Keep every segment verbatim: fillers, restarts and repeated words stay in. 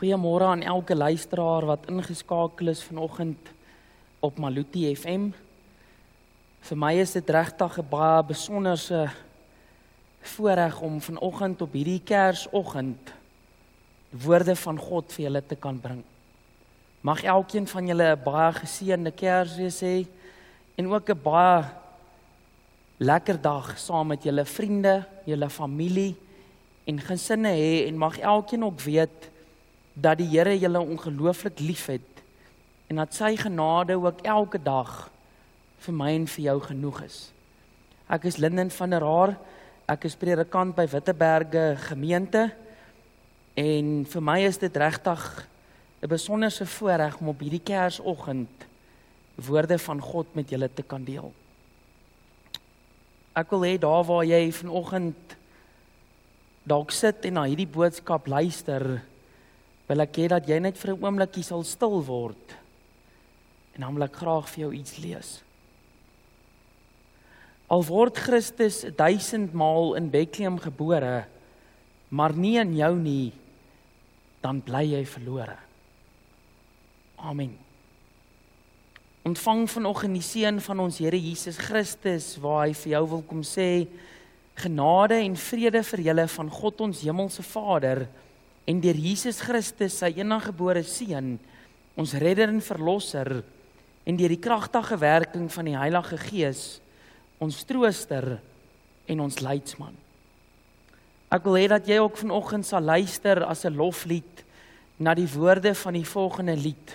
Goeiemôre aan elke luisteraar wat ingeskakel is vanoggend op Maluti F M. Vir my is dit regtig 'n baie besonderse voorreg om vanoggend op hierdie Kersoggend woorde van God vir julle te kan bring. Mag elkeen van julle 'n baie geseënde Kersfees hê en ook 'n baie lekker dag saam met julle vriende, julle familie en gesinne hê en mag elkeen ook weet dat die Here julle ongelooflik liefhet en dat sy genade ook elke dag vir my en vir jou genoeg is. Ek is Linden van der Haar, ek is predikant by Witteberge gemeente en vir my is dit regtig 'n besonderse voorreg om op hierdie Kersoggend woorde van God met julle te kan deel. Ek wil hê daar waar jy vanoggend dalk sit en na hierdie boodskap luister, wil ek hê dat jy net vir 'n oombliekie sal stil word en dan wil ek graag vir jou iets lees. Al word Christus duisend maal in Bethlehem gebore, maar nie in jou nie, dan bly jy verlore. Amen. Ontvang vanoggend die seën van ons Here Jesus Christus, waar hy vir jou wil kom sê, genade en vrede vir julle van God ons hemelse Vader, en deur Jesus Christus, sy eniggebore Seun, ons redder en verlosser, en deur die kragtige werking van die Heilige Gees, ons trooster en ons leidsman. Ek wil hê dat jy ook vanoggend sal luister as 'n loflied na die woorde van die volgende lied.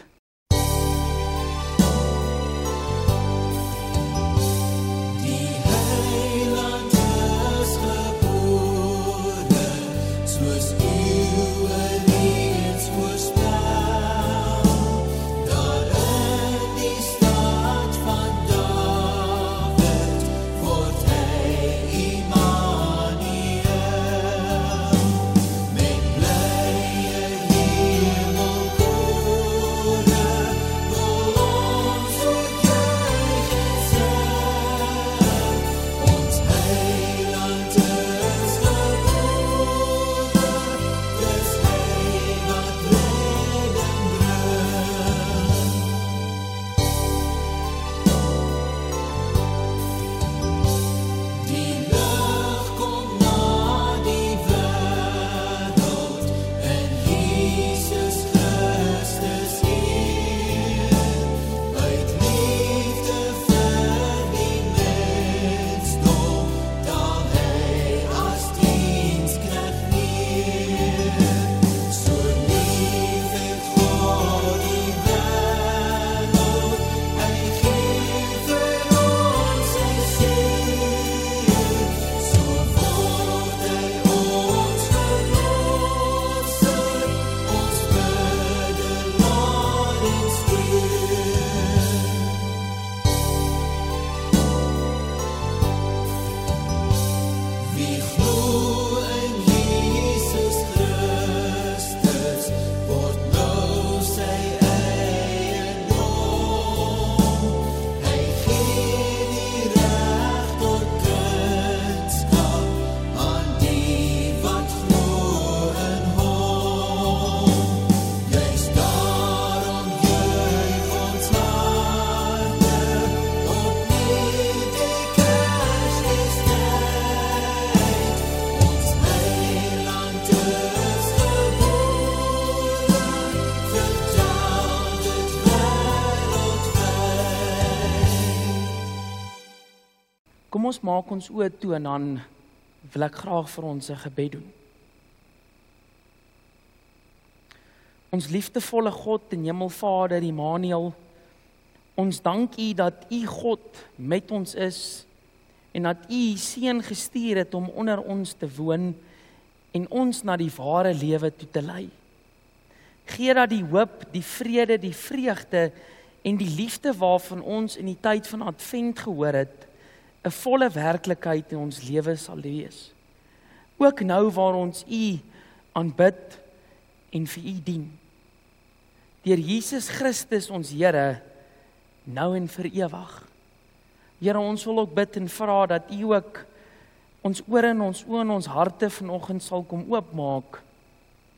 Kom ons maak ons oë toe en dan wil ek graag vir ons 'n gebed doen. Ons liefdevolle God en Hemelvader Immanuel, ons dank U dat U God met ons is en dat U U Seun gestuur het om onder ons te woon en ons na die ware lewe toe te lei. Gee dat die hoop, die vrede, die vreugde en die liefde waarvan ons in die tyd van Advent gehoor het, 'n volle werklikheid in ons lewe sal wees. Ook nou waar ons U aanbid en vir U dien. Deur Jesus Christus ons Here, nou en vir ewig. Here, ons wil ook bid en vra dat U ook ons ore en ons oë en ons harte vanoggend sal kom oopmaak,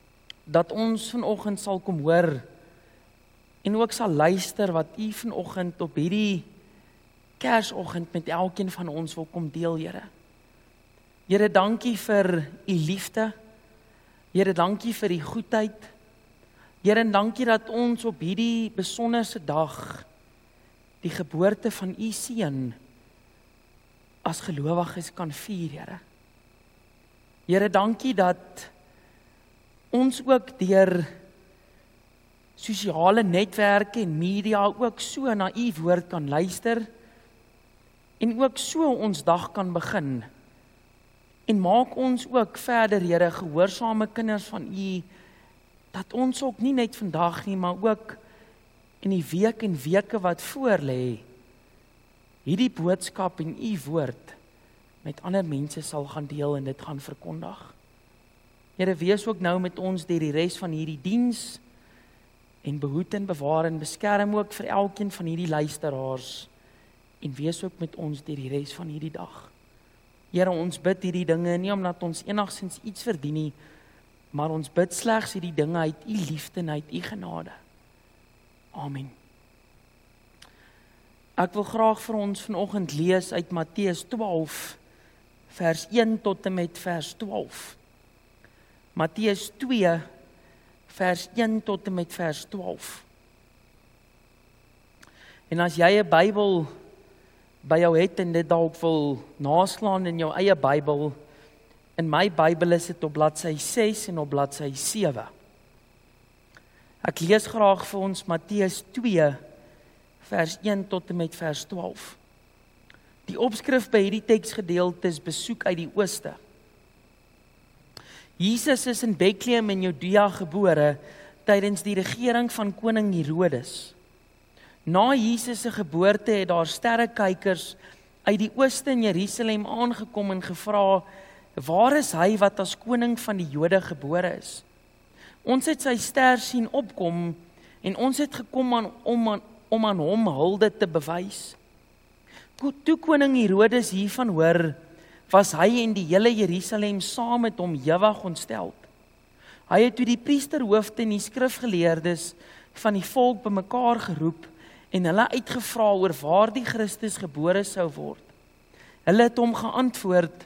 dat ons vanoggend sal kom hoor en ook sal luister wat U vanoggend op hierdie Kersoggend met elkeen van ons wil kom deel, Here. Here, dankie vir U liefde. Here, dankie vir U goedheid. Here, en dankie dat ons op hierdie besonderse dag die geboorte van U seun as gelowiges kan vier, Here. Here, dankie dat ons ook deur sosiale netwerke en media ook so na U woord kan luister en ook so ons dag kan begin. En maak ons ook verder, Here, gehoorsame kinders van U, dat ons ook nie net vandag nie, maar ook in die week en weke wat voor lê, hierdie boodskap en U woord met ander mense sal gaan deel en dit gaan verkondig. Here, wees ook nou met ons deur die res van hierdie diens en behoed en bewaar en beskerm ook vir elkeen van hierdie luisteraars en wees ook met ons deur die res van hierdie dag. Here, ons bid hierdie dinge nie omdat ons enigstens iets verdien nie, maar ons bid slegs hierdie dinge uit U liefde en uit U genade. Amen. Ek wil graag vir ons vanoggend lees uit Matteus twaalf, vers een tot en met vers twaalf. Matteus twee, vers een tot en met vers twaalf. En as jy 'n Bybel by jou het en dit dalk wil naslaan in jou eie Bybel, in my Bybel is dit op bladsy ses en op bladsy sewe. Ek lees graag vir ons Matteus twee, vers een tot en met vers twaalf. Die opskrif by hierdie teksgedeelte is besoek uit die ooste. Jesus is in Bethlehem in Judea gebore tydens die regering van koning Herodes. Na Jesus se geboorte het daar sterrekykers uit die ooste in Jerusalem aangekom en gevra, waar is hy wat as koning van die Jode gebore is? Ons het sy ster sien opkom en ons het gekom aan, om, aan, om aan hom hulde te bewys. Toe koning Herodes hiervan hoor, was hy en die hele Jerusalem saam met hom ewig ontstel. Hy het toe die priesterhoofde en die skrifgeleerdes van die volk bymekaar geroep en hulle uitgevra oor waar die Christus gebore sou word. Hulle het hom geantwoord,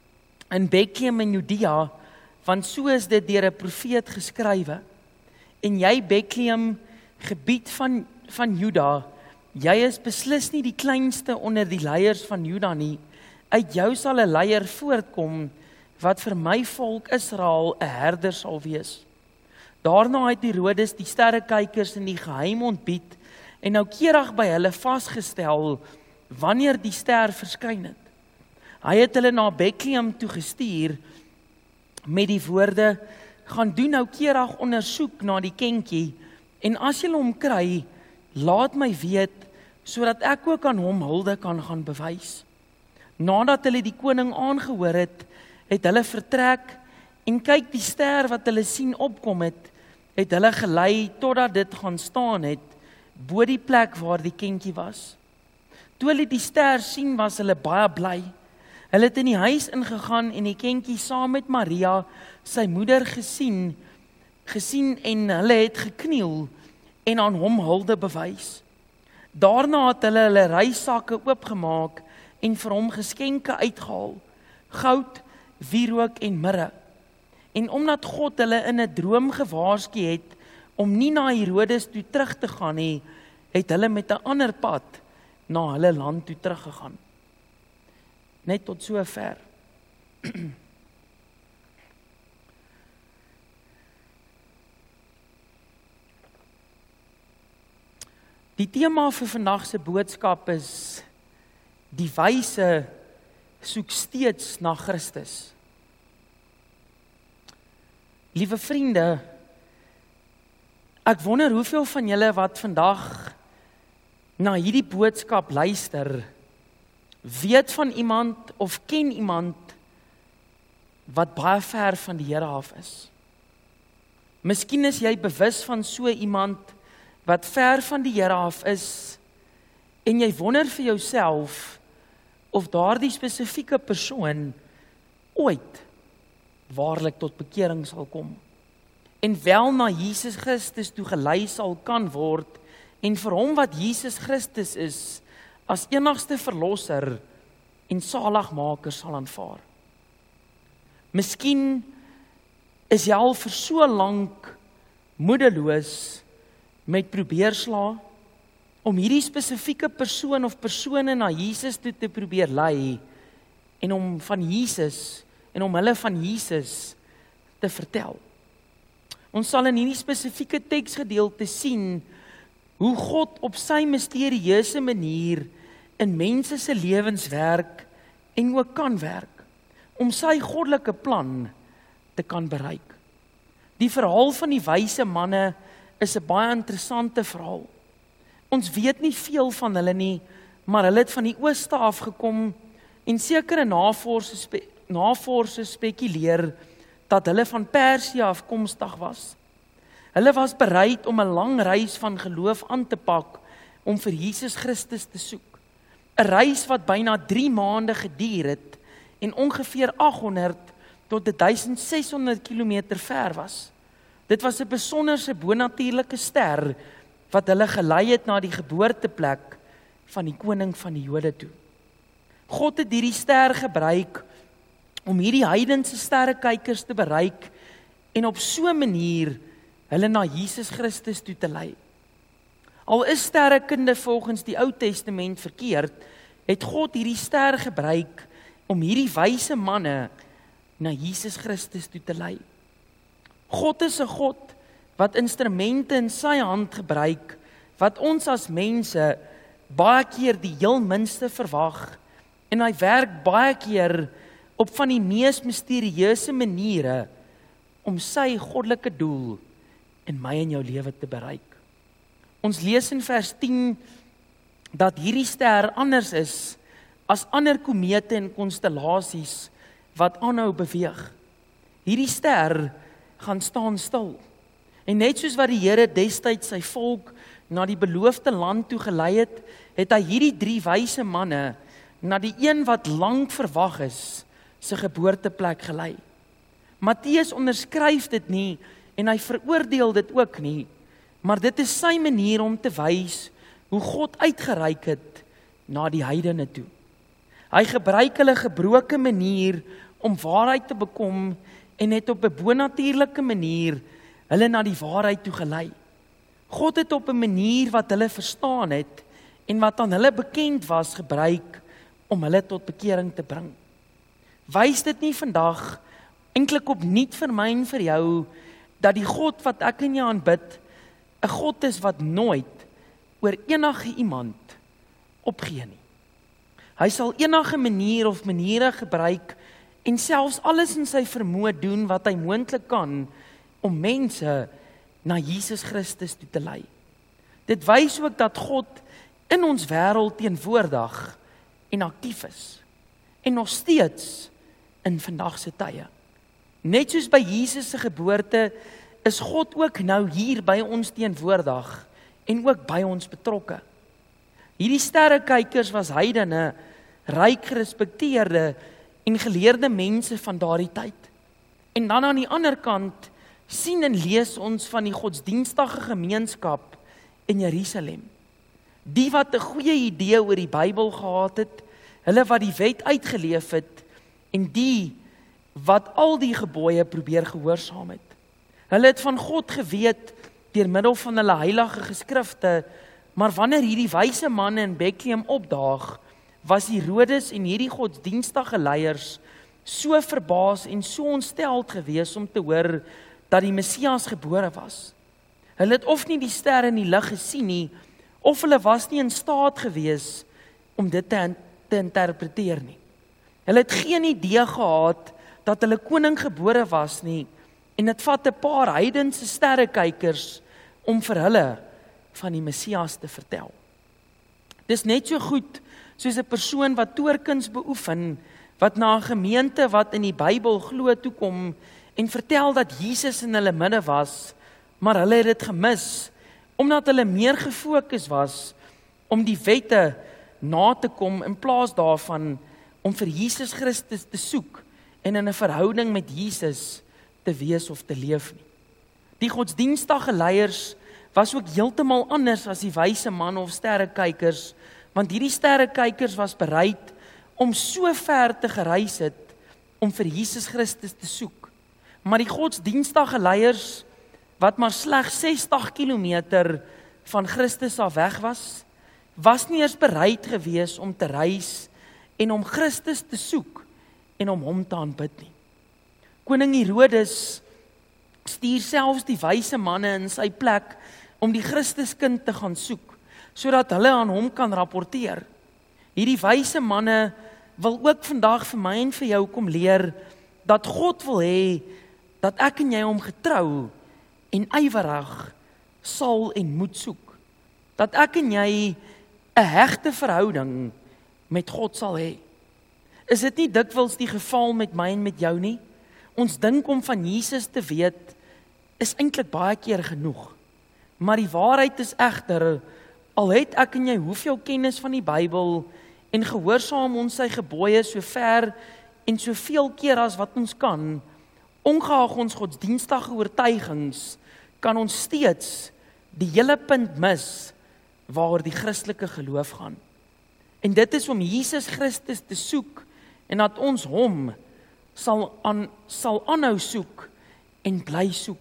in Bethlehem in Judea, want so is dit deur 'n profeet geskrywe. En jy Bethlehem, gebied van, van Juda, jy is beslis nie die kleinste onder die leiers van Juda nie. Uit jou sal 'n leier voortkom, wat vir my volk Israel 'n herder sal wees. Daarna het Herodes die sterrekykers in die geheim ontbied en noukeurig by hulle vasgestel wanneer die ster verskyn het. Hy het hulle na Bethlehem toe gestuur met die woorde, gaan doen noukeurig ondersoek na die kindjie en as julle hom kry, laat my weet sodat ek ook aan hom hulde kan gaan bewys. Nadat hulle die koning aangehoor het, het hulle vertrek en kyk die ster wat hulle sien opkom het, het hulle gelei totdat dit gaan staan het bo die plek waar die kindjie was. Toe hulle die ster sien, was hulle baie bly. Hulle het in die huis ingegaan en die kindjie saam met Maria, sy moeder, gesien, gesien en hulle het gekniel en aan hom hulde bewys. Daarna het hulle hulle reissakke oopgemaak en vir hom geskenke uitgehaal, goud, wierook en mirre. En omdat God hulle in 'n droom gewaarsku het om nie na Herodes toe terug te gaan nie, het hulle met 'n ander pad na hulle land toe teruggegaan. Net tot so ver. Die tema vir vandag se boodskap is die wyse soek steeds na Christus. Liewe vriende, ek wonder hoeveel van julle wat vandag na hierdie boodskap luister, weet van iemand of ken iemand wat baie ver van die Here af is. Miskien is jy bewus van so iemand wat ver van die Here af is en jy wonder vir jouself of daardie spesifieke persoon ooit waarlik tot bekering sal kom. en wel na Jesus Christus toe gelei sal kan word, en vir hom wat Jesus Christus is, as enigste verlosser en saligmaker sal aanvaar. Miskien is jy al vir so lank moedeloos met probeerslae om hierdie spesifieke persoon of persone na Jesus toe te probeer lei en om van Jesus en om hulle van Jesus te vertel. Ons sal in hierdie spesifieke teksgedeelte sien hoe God op sy misterieuse manier in mense se lewens werk en ook kan werk om sy goddelike plan te kan bereik. Die verhaal van die wyse manne is 'n baie interessante verhaal. Ons weet nie veel van hulle nie, maar hulle het van die ooste af gekom en sekere navorsers spe, navorsers spekuleer dat hulle van Persië afkomstig was. Hulle was bereid om 'n lang reis van geloof aan te pak om vir Jesus Christus te soek. 'n Reis wat byna drie maande geduur het en ongeveer agthonderd tot sesshonderd kilometer ver was. Dit was 'n besonderse bonatuurlike ster wat hulle gelei het na die geboorteplek van die koning van die Jode toe. God het hierdie ster gebruik om hierdie heidense sterrekykers te bereik en op so 'n manier hulle na Jesus Christus toe te lei. Al is sterrekunde volgens die Ou Testament verkeerd, het God hierdie ster gebruik om hierdie wyse manne na Jesus Christus toe te lei. God is 'n God wat instrumente in sy hand gebruik, wat ons as mense baie keer die heel minste verwag, en hy werk baie keer op van die mees misterieuse maniere om sy goddelike doel in my en jou lewe te bereik. Ons lees in vers tien dat hierdie ster anders is as ander komete en konstellasies wat aanhou beweeg. Hierdie ster gaan staan stil. En net soos wat die Here destyds sy volk na die beloofde land toe gelei het, het hy hierdie drie wyse manne na die een wat lank verwag is, sy geboorteplek gelei. Matteus onderskryf dit nie en hy veroordeel dit ook nie, maar dit is sy manier om te wys hoe God uitgereik het na die heidene toe. Hy gebruik hulle gebroke manier om waarheid te bekom en het op 'n bonatuurlike manier hulle na die waarheid toe gelei. God het op 'n manier wat hulle verstaan het en wat aan hulle bekend was gebruik om hulle tot bekering te bring. Wys dit nie vandag eintlik opnuut vir my en vir jou dat die God wat ek en jy aanbid 'n God is wat nooit oor enige iemand opgee nie. Hy sal enige manier of maniere gebruik en selfs alles in sy vermoë doen wat hy moontlik kan om mense na Jesus Christus toe te lei. Dit wys ook dat God in ons wêreld teenwoordig en aktief is en nog steeds in vandag se tye. Net soos by Jesus se geboorte is God ook nou hier by ons teenwoordig en ook by ons betrokke. Hierdie sterrekykers was heidene, ryk gerespekteerde en geleerde mense van daardie tyd. En dan aan die ander kant sien en lees ons van die godsdienstige gemeenskap in Jerusalem. Die wat 'n goeie idee oor die Bybel gehad het, hulle wat die wet uitgeleef het en die wat al die gebooie probeer gehoorsaam het. Hulle het van God geweet deur middel van hulle heilige geskrifte, maar wanneer hierdie wyse manne in Bethlehem opdaag, was Herodes en hierdie godsdienstige leiers so verbaas en so ontsteld gewees om te hoor dat die Messias gebore was. Hulle het of nie die ster in die lug gesien nie, of hulle was nie in staat gewees om dit te, te interpreteer nie. Hulle het geen idee gehad dat hulle koning gebore was nie, en dit vat 'n paar heidense sterrekykers om vir hulle van die Messias te vertel. Dis net so goed soos 'n persoon wat toorkuns beoefen, wat na 'n gemeente wat in die Bybel glo toe kom en vertel dat Jesus in hulle midde was, maar hulle het dit gemis, omdat hulle meer gefokus was om die wette na te kom in plaas daarvan om vir Jesus Christus te soek en in 'n verhouding met Jesus te wees of te leef nie. Die godsdienstige leiers was ook heeltemal anders as die wyse manne of sterrekykers, want hierdie sterrekykers was bereid om so ver te gereis het om vir Jesus Christus te soek. Maar die godsdienstige leiers wat maar slegs sestig kilometer van Christus af weg was, was nie eers bereid gewees om te reis en om Christus te soek en om hom te aanbid nie. Koning Herodes stuur selfs die wyse manne in sy plek om die Christuskind te gaan soek, sodat hulle aan hom kan rapporteer. Hierdie wyse manne wil ook vandag vir my en vir jou kom leer, dat God wil hê, dat ek en jy hom getrou en ywerig sal en moet soek. Dat ek en jy 'n hegte verhouding met God sal hê. Is dit nie dikwels die geval met my en met jou nie? Ons dink om van Jesus te weet, is eintlik baie keer genoeg. Maar die waarheid is egter, al het ek en jy hoeveel kennis van die Bybel en gehoorsaam ons sy gebooie so ver en soveel keer as wat ons kan, ongeag ons godsdienstige oortuigings, kan ons steeds die hele punt mis waaroor die Christelike geloof gaan. En dit is om Jesus Christus te soek en dat ons hom sal aan sal aanhou soek en bly soek.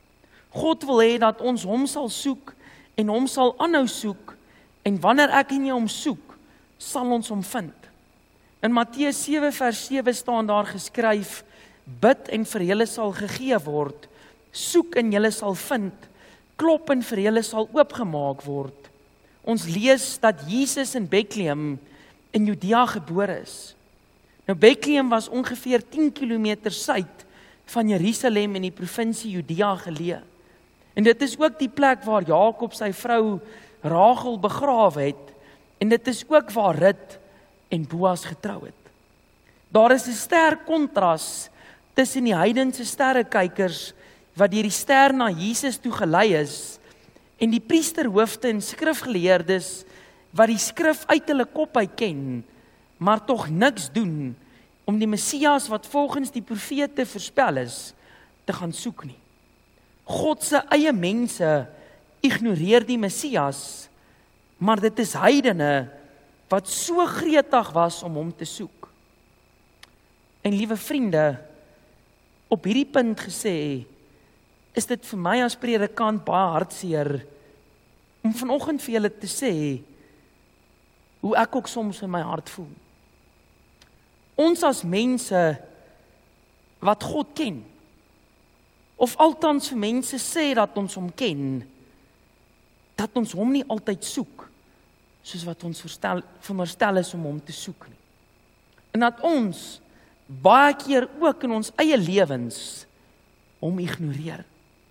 God wil hê dat ons hom sal soek en hom sal aanhou soek, en wanneer ek en jy hom soek, sal ons hom vind. In Matteus sewe vers sewe staan daar geskryf: bid en vir julle sal gegee word, soek en julle sal vind, klop en vir julle sal oopgemaak word. Ons lees dat Jesus in Bethlehem in Judea gebore is. Nou Bethlehem was ongeveer tien kilometer suid van Jerusalem in die provinsie Judea geleë. En dit is ook die plek waar Jakob sy vrou Rachel begrawe het, en dit is ook waar Rut en Boas getrou het. Daar is 'n sterk kontras tussen die heidense sterrekykers wat deur die ster na Jesus toe gelei is, en die priesterhoofde en skrifgeleerdes wat die skrif uit hulle kop uit ken, maar tog niks doen om die Messias wat volgens die profete voorspel is, te gaan soek nie. God se eie mense ignoreer die Messias, maar dit is heidene wat so gretig was om hom te soek. En liewe vriende, op hierdie punt gesê, is dit vir my as predikant baie hartseer om vanoggend vir julle te sê hoe ek ook soms in my hart voel. Ons as mense wat God ken, of althans vir mense sê dat ons hom ken, dat ons hom nie altyd soek, soos wat ons verstel, veronderstel is om hom te soek nie. En dat ons baie keer ook in ons eie lewens hom ignoreer.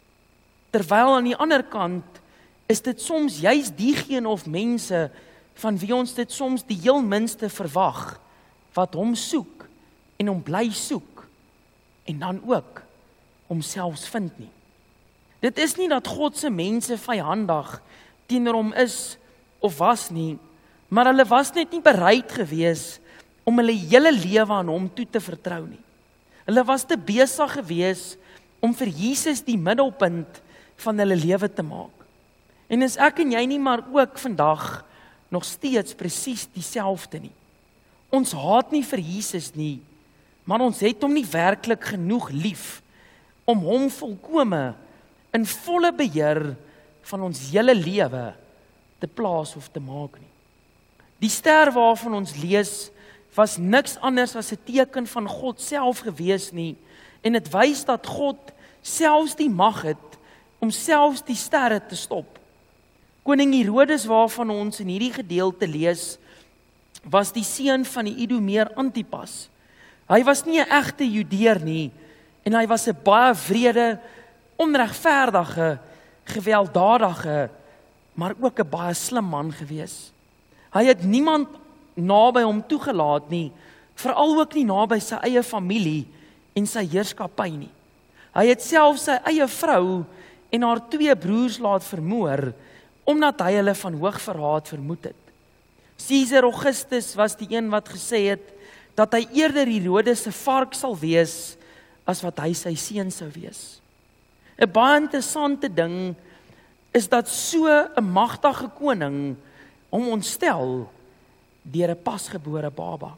Terwyl aan die ander kant is dit soms juis diegene of mense van wie ons dit soms die heel minste verwag, wat hom soek en hom bly soek en dan ook homself vind nie. Dit is nie dat God se mense vyhandig teenoor hom is of was nie, maar hulle was net nie bereid gewees om hulle hele lewe aan hom toe te vertrou nie. Hulle was te besig gewees om vir Jesus die middelpunt van hulle lewe te maak. En is ek en jy nie maar ook vandag nog steeds presies dieselfde nie. Ons haat nie vir Jesus nie, maar ons het hom nie werklik genoeg lief om hom volkome in volle beheer van ons hele lewe te plaas of te maak nie. Die ster waarvan ons lees was niks anders as 'n teken van God self gewees nie, en dit wys dat God selfs die mag het om selfs die sterre te stop. Koning Herodes waarvan ons in hierdie gedeelte lees, was die seun van die Idumeer Antipas. Hy was nie 'n egte Judeer nie, en hy was 'n baie wrede, onregverdige, gewelddadige, maar ook 'n baie slim man gewees. Hy het niemand naby hom toegelaat nie, veral ook nie naby sy eie familie en sy heerskappy nie. Hy het self sy eie vrou en haar twee broers laat vermoor, omdat hy hulle van hoogverraad vermoed het. Caesar Augustus was die een wat gesê het, dat hy eerder Herodes se vark sal wees, as wat hy sy seun sou wees. 'n baie interessante ding is dat so 'n magtige koning hom ontstel deur 'n pasgebore baba.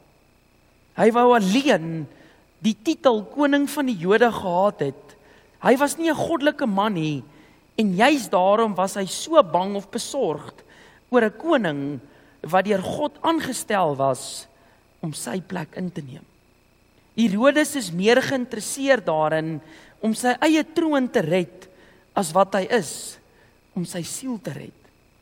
Hy wou alleen die titel koning van die Jode gehad het. Hy was nie 'n goddelike man nie, en juis daarom was hy so bang of besorgd oor 'n koning wat deur God aangestel was om sy plek in te neem. Herodes is meer geïnteresseerd daarin om sy eie troon te red as wat hy is om sy siel te red.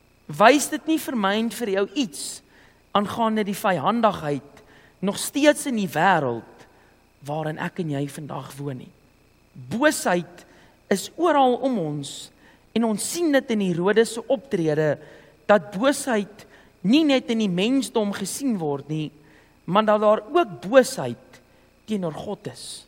Wys dit nie vir my en vir jou iets aangaande die vyhandigheid nog steeds in die wêreld waarin ek en jy vandag woon nie. Boosheid is oral om ons en ons sien dit in Herodes se optrede dat boosheid nie net in die mensdom gesien word nie, maar dat daar ook boosheid teenoor God is.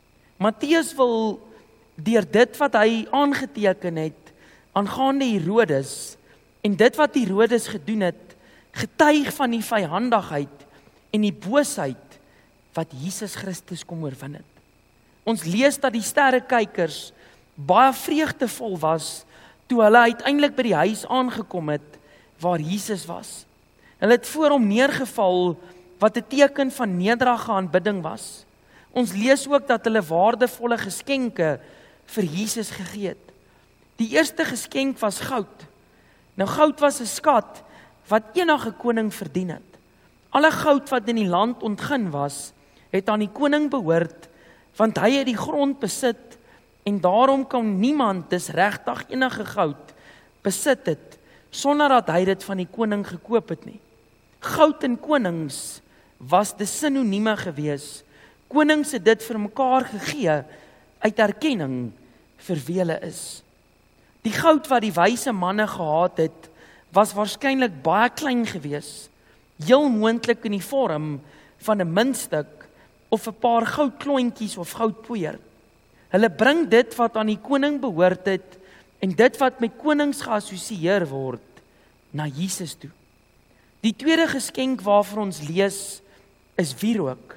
Matteus wil deur dit wat hy aangeteken het aangaande Herodes en dit wat Herodes gedoen het, getuig van die vyhandigheid en die boosheid wat Jesus Christus kom oorwin het. Ons lees dat die sterrekykers baie vreugdevol was toe hulle uiteindelik by die huis aangekom het waar Jesus was. Hulle het voor hom neergeval wat 'n teken van nederige aanbidding was. Ons lees ook dat hulle waardevolle geskenke vir Jesus gegee het. Die eerste geskenk was goud. Nou goud was 'n skat wat enige koning verdien het. Alle goud wat in die land ontgin was, het aan die koning behoort, want hy het die grond besit en daarom kan niemand dis regtig enige goud besit het sonder dat hy dit van die koning gekoop het nie. Goud en konings was die sinonieme gewees. Konings het dit vir mekaar gegee uit erkenning vir wie hulle is. Die goud wat die wyse manne gehad het, was waarskynlik baie klein gewees, heel moontlik in die vorm van 'n muntstuk of 'n paar goudklontjies of goudpoeier. Hulle bring dit wat aan die koning behoort het en dit wat met konings geassosieer word na Jesus toe. Die tweede geskenk waarvan ons lees is wierook.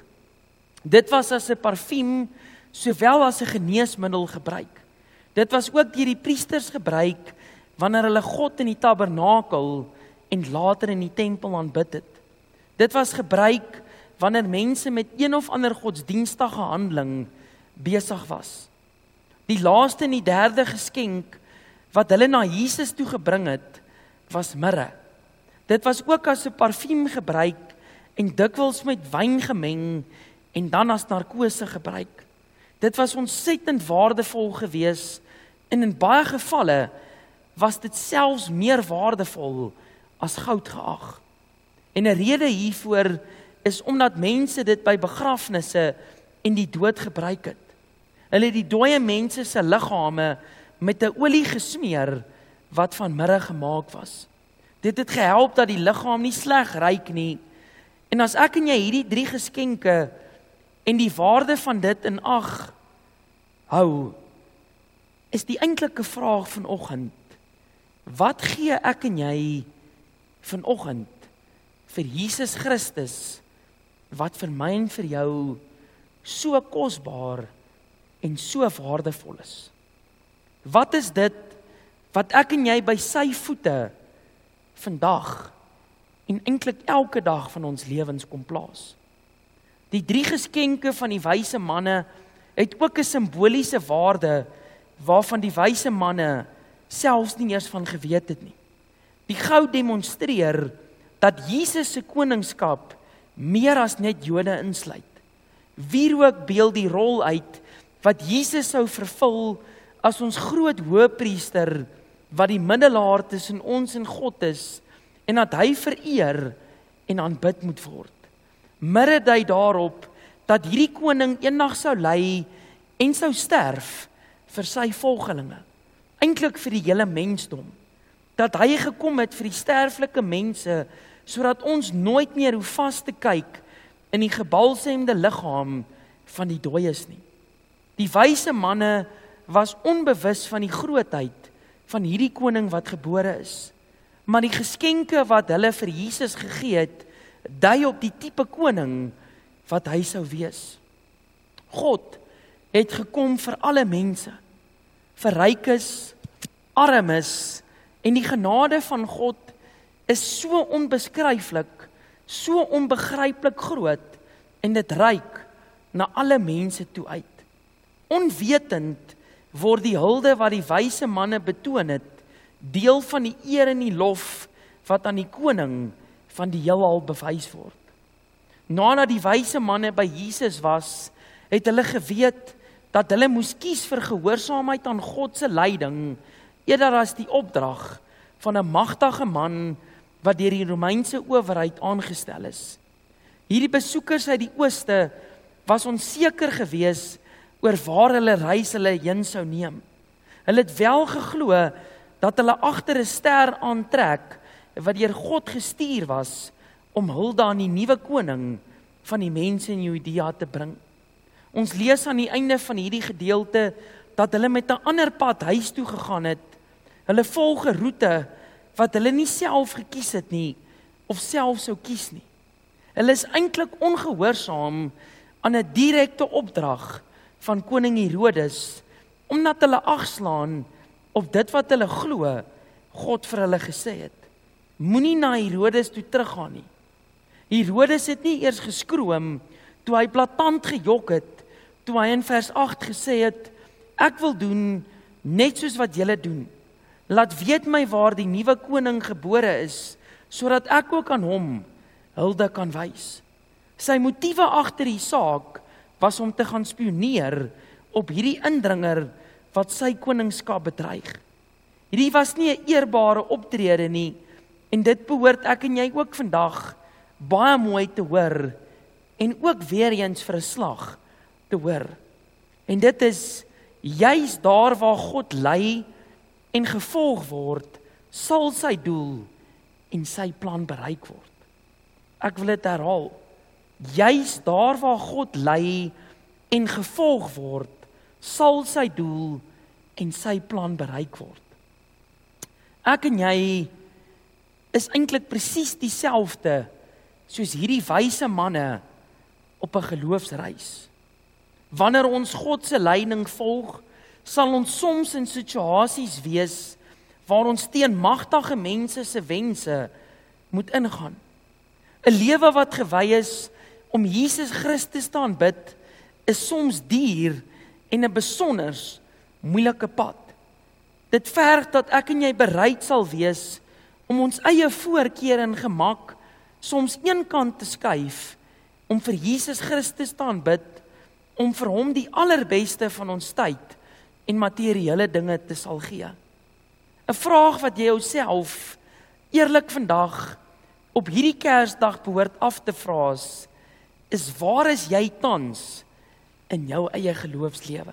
Dit was as 'n parfuum sowel as 'n geneesmiddel gebruik. Dit was ook deur die priesters gebruik wanneer hulle God in die tabernakel en later in die tempel aanbid het. Dit was gebruik wanneer mense met een of ander godsdienstige handeling besig was. Die laaste en die derde geskenk wat hulle na Jesus toe gebring het, was mirre. Dit was ook as 'n parfuum gebruik en dikwels met wyn gemeng en dan as narkose gebruik. Dit was ontsettend waardevol gewees en in baie gevalle was dit selfs meer waardevol as goud geag. En 'n rede hiervoor is omdat mense dit by begrafnisse en die dood gebruik het. Hulle het die dooie mense se liggame met 'n olie gesmeer wat van mirre gemaak was. Dit het gehelp dat die liggaam nie sleg ruik nie. En as ek en jy hierdie drie geskenke en die waarde van dit in ag hou, is die eintlike vraag vanoggend: wat gee ek en jy vanoggend vir Jesus Christus wat vir my en vir jou so kosbaar en so waardevol is? Wat is dit wat ek en jy by sy voete vandag en eintlik elke dag van ons lewens kom plaas? Die drie geskenke van die wyse manne het ook 'n simboliese waarde waarvan die wyse manne selfs nie eers van geweet het nie. Die goud demonstreer dat Jesus se koningskap meer as net Jode insluit. Wierook beeld die rol uit wat Jesus sou vervul as ons groot hoëpriester wat die middelaar tussen ons en God is en dat hy vereer en aanbid moet word. Mirre dui daarop dat hierdie koning eendag sou ly en sou sterf vir sy volgelinge, eintlik vir die hele mensdom. Dat hy gekom het vir die sterflike mense sodat ons nooit meer hoef vas te kyk in die gebalsemde liggaam van die dooies nie. Die wyse manne was onbewus van die grootheid van hierdie koning wat gebore is. Maar die geskenke wat hulle vir Jesus gegee het, dui op die tipe koning wat hy sou wees. God het gekom vir alle mense. vir rykes, armes, en die genade van God is so onbeskryflik, so onbegryplik groot, en dit reik na alle mense toe uit. Onwetend word die hulde wat die wyse manne betoon het, deel van die eer en die lof wat aan die koning van die heelal bewys word. Nadat die wyse manne by Jesus was, het hulle geweet dat hulle moes kies vir gehoorsaamheid aan God se leiding, eerder as die opdrag van 'n magtige man wat deur die Romeinse owerheid aangestel is. Hierdie besoekers uit die ooste was onseker gewees oor waar hulle reis hulle heen sou neem. Hulle het wel geglo dat hulle agter 'n ster aantrek wat deur God gestuur was om hulde aan die nuwe koning van die mense in Judea te bring. Ons lees aan die einde van hierdie gedeelte dat hulle met 'n ander pad huis toe gegaan het. Hulle volg 'n roete wat hulle nie self gekies het nie of self sou kies nie. Hulle is eintlik ongehoorsaam aan 'n direkte opdrag van koning Herodes, omdat hulle agslaan op dit wat hulle glo God vir hulle gesê het. Moenie na Herodes toe teruggaan nie. Herodes het nie eers geskroom toe hy blaatant gejok het, toe hy in vers agt gesê het, ek wil doen net soos wat julle doen. Laat weet my waar die nuwe koning gebore is, sodat ek ook aan hom hulde kan wys. Sy motiewe agter die saak was om te gaan spioneer op hierdie indringer wat sy koningskap bedreig. Hierdie was nie 'n eerbare optrede nie, en dit behoort ek en jy ook vandag baie mooi te hoor, en ook weer eens vir 'n slag te hoor. En dit is, juis daar waar God lei en gevolg word, sal sy doel en sy plan bereik word. Ek wil dit herhaal. Juis daar waar God lei en gevolg word, sal sy doel en sy plan bereik word. Ek en jy is eintlik presies dieselfde soos hierdie wyse manne op 'n geloofsreis. Wanneer ons God se leiding volg, sal ons soms in situasies wees waar ons teen magtige mense se wense moet ingaan. 'n Lewe wat gewy is om Jesus Christus te aanbid, is soms duur en 'n besonders moeilike pad. Dit verg dat ek en jy bereid sal wees om ons eie voorkeur en gemak soms eenkant te skuif, om vir Jesus Christus te aanbid, om vir hom die allerbeste van ons tyd en materiële dinge te sal gee. 'n Vraag wat jy jouself eerlik vandag op hierdie Kersdag behoort af te vra is, is waar is jy tans in jou eie geloofslewe?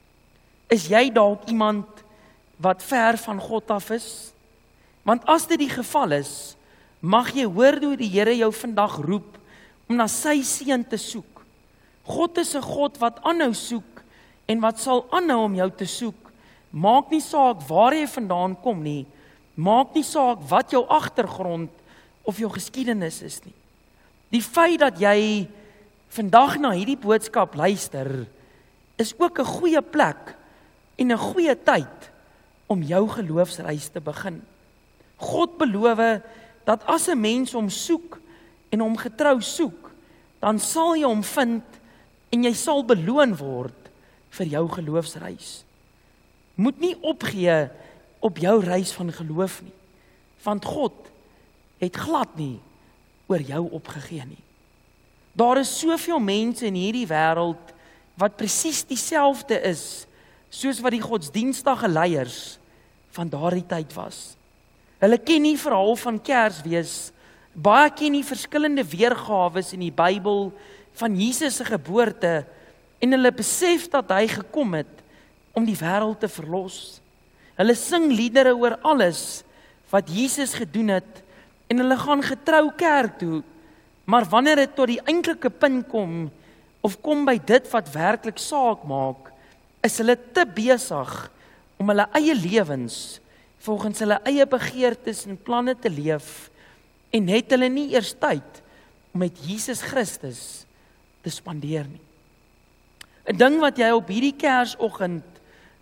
Is jy dalk iemand wat ver van God af is? Want as dit die geval is, mag jy hoor hoe die Here jou vandag roep om na sy seën te soek. God is 'n God wat aanhou soek en wat sal aanhou om jou te soek. Maak nie saak waar jy vandaan kom nie. Maak nie saak wat jou agtergrond of jou geskiedenis is nie. Die feit dat jy vandag na hierdie boodskap luister, is ook 'n goeie plek en 'n goeie tyd om jou geloofsreis te begin. God beloof dat as 'n mens hom soek en hom getrou soek, dan sal jy hom vind en jy sal beloon word vir jou geloofsreis. Moet nie opgee op jou reis van geloof nie, want God het glad nie oor jou opgegee nie. Daar is soveel mense in hierdie wêreld wat presies dieselfde is soos wat die godsdienstige leiers van daardie tyd was. Hulle ken nie verhaal van Kersfees, baie ken nie verskillende weergawe in die Bybel van Jesus se geboorte, en hulle besef dat hy gekom het om die wêreld te verlos. Hulle sing liedere oor alles wat Jesus gedoen het, en hulle gaan getrou kerk toe, maar wanneer dit tot die eintlike punt kom, of kom by dit wat werklik saak maak, is hulle te besig om hulle eie lewens volgens hulle eie begeertes en planne te leef, en het hulle nie eers tyd om met Jesus Christus te spandeer nie. 'n Ding wat jy op hierdie Kersoggend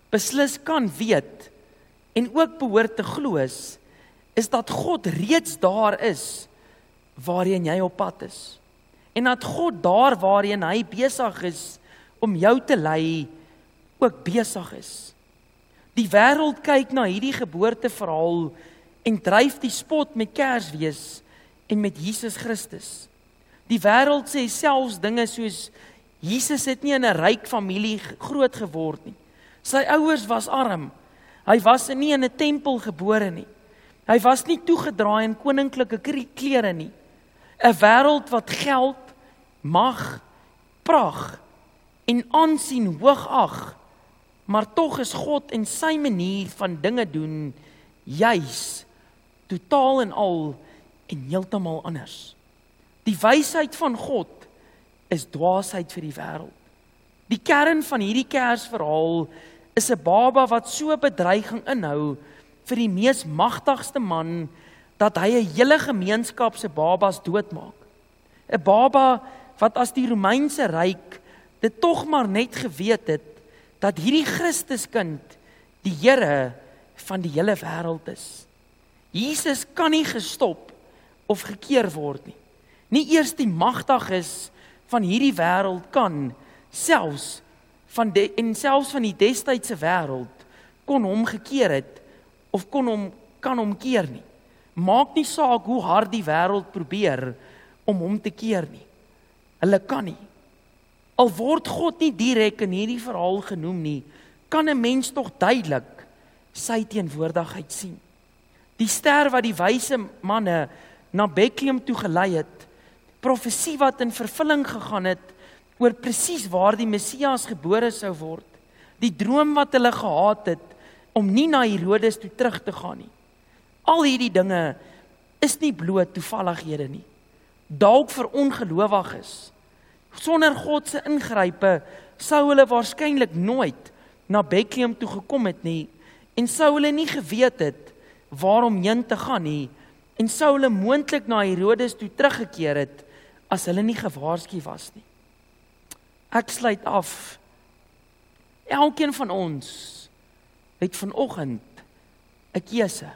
beslis kan weet en ook behoort te glo is, is dat God reeds daar is waarheen jy op pad is. En dat God daar waarheen hy besig is om jou te lei, ook besig is. Die wêreld kyk na hierdie geboorteverhaal en dryf die spot met Kersfees en met Jesus Christus. Die wêreld sê selfs dinge soos, Jesus het nie in 'n ryk familie groot geword nie. Sy ouers was arm. Hy was nie in 'n tempel gebore nie. Hy was nie toegedraai in koninklike klere nie. 'n Wêreld wat geld, mag, pragt en aansien hoog ag, maar tog is God en sy manier van dinge doen juis totaal en al en heeltemal anders. Die wysheid van God is dwaasheid vir die wêreld. Die kern van hierdie Kersverhaal is 'n baba wat so bedreiging inhou vir die mees magtigste man dat hy 'n hele gemeenskap se babas doodmaak. 'n Baba wat as die Romeinse ryk dit tog maar net geweet het dat hierdie Christuskind die Here van die hele wêreld is. Jesus kan nie gestop of gekeer word nie. Nie eers die magtiges van hierdie wêreld kan, selfs van die, en selfs van die destydse wêreld, kon hom gekeer het, of kon hom, kan hom keer nie. Maak nie saak hoe hard die wêreld probeer om hom te keer nie. Hulle kan nie. Al word God nie direk in hierdie verhaal genoem nie, kan 'n mens tog duidelik sy teenwoordigheid sien. Die ster wat die wyse manne na Bethlehem toe gelei het, profesie wat in vervulling gegaan het oor presies waar die Messias gebore sou word, die droom wat hulle gehad het om nie na Herodes toe terug te gaan nie. Al hierdie dinge is nie bloot toevallighede nie. Dalk vir ongelowiges. Sonder God se ingrype sou hulle waarskynlik nooit na Bethlehem toe gekom het nie, en sou hulle nie geweet het waarom heen te gaan nie, en sou hulle moontlik na Herodes toe teruggekeer het as hulle nie gewaarsku was nie. Ek sluit af. Elkeen van ons het vanoggend 'n keuse.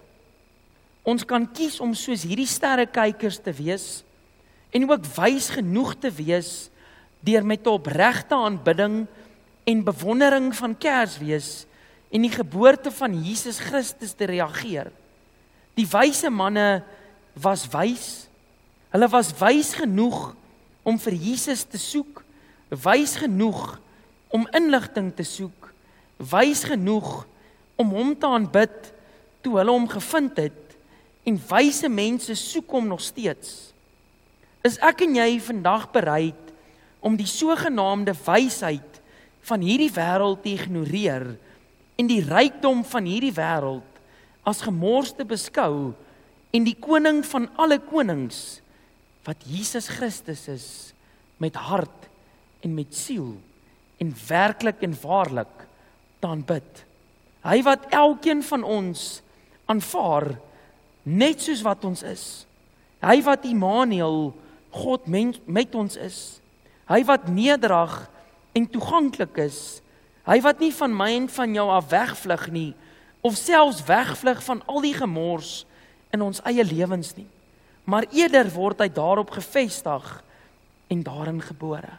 Ons kan kies om soos hierdie sterrekykers te wees en ook wys genoeg te wees deur met 'n opregte aanbidding en bewondering van Kersfees en die geboorte van Jesus Christus te reageer. Die wyse manne was wys. Hulle was wys genoeg om vir Jesus te soek, wys genoeg om inligting te soek, wys genoeg om hom te aanbid toe hulle hom gevind het, en wyse mense soek hom nog steeds. Is ek en jy vandag bereid om die sogenaamde wysheid van hierdie wêreld te ignoreer en die rykdom van hierdie wêreld as gemors te beskou en die koning van alle konings, wat Jesus Christus is, met hart en met siel en werklik en waarlik te aanbid. Hy wat elkeen van ons aanvaar net soos wat ons is. Hy wat Immanuel, God met ons is. Hy wat nederig en toeganklik is. Hy wat nie van my en van jou af wegvlug nie, of selfs wegvlug van al die gemors in ons eie lewens nie. Maar eerder word hy daarop gevestig en daarin gebore.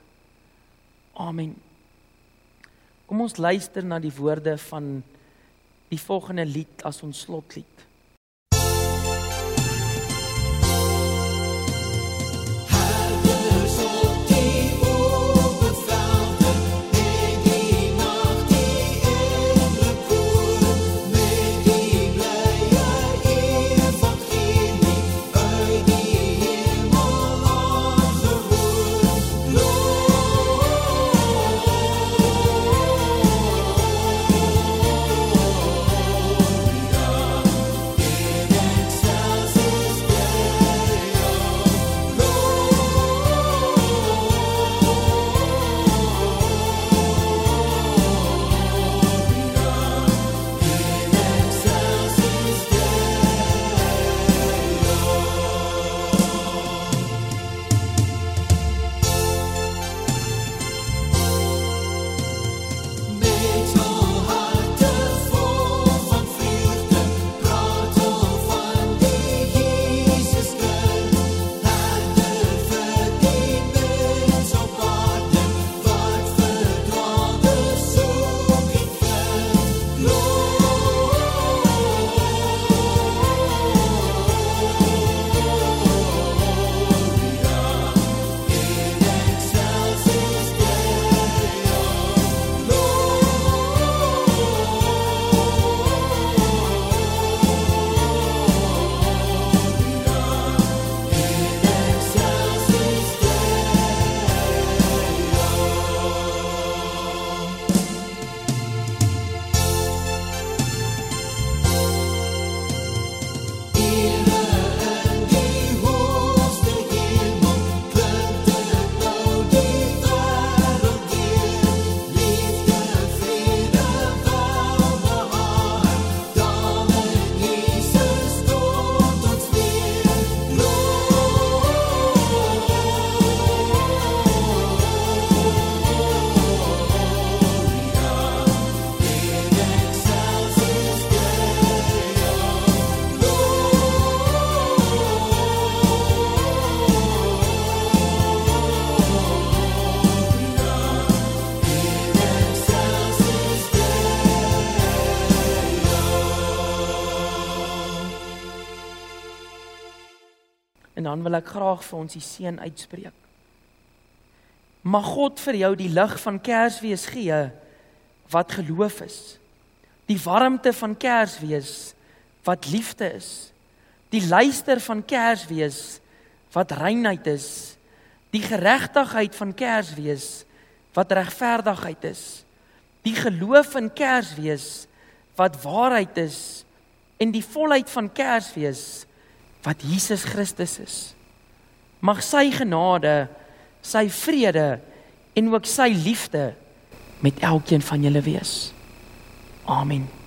Amen. Kom ons luister na die woorde van die volgende lied as ons slotlied. En dan wil ek graag vir ons die seën uitspreek. Mag God vir jou die lig van Kersfees gee wat geloof is. Die warmte van Kersfees wat liefde is. Die luister van Kersfees wat reinheid is. Die geregtigheid van Kersfees wat regverdigheid is. Die geloof in Kersfees wat waarheid is. En die volheid van Kersfees wat Jesus Christus is. Mag sy genade, sy vrede en ook sy liefde met elkeen van julle wees. Amen.